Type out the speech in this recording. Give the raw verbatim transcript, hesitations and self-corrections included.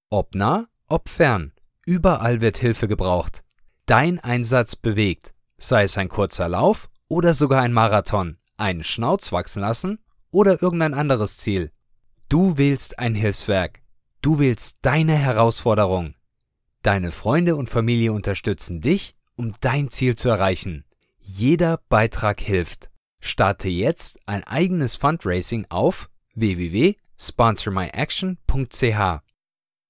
Ob nah, ob fern, überall wird Hilfe gebraucht. Dein Einsatz bewegt, sei es ein kurzer Lauf oder sogar ein Marathon, einen Schnauz wachsen lassen oder irgendein anderes Ziel. Du wählst ein Hilfswerk. Du wählst deine Herausforderung. Deine Freunde und Familie unterstützen dich, um dein Ziel zu erreichen. Jeder Beitrag hilft. Starte jetzt ein eigenes Fundraising auf w w w punkt sponsor my action punkt c h.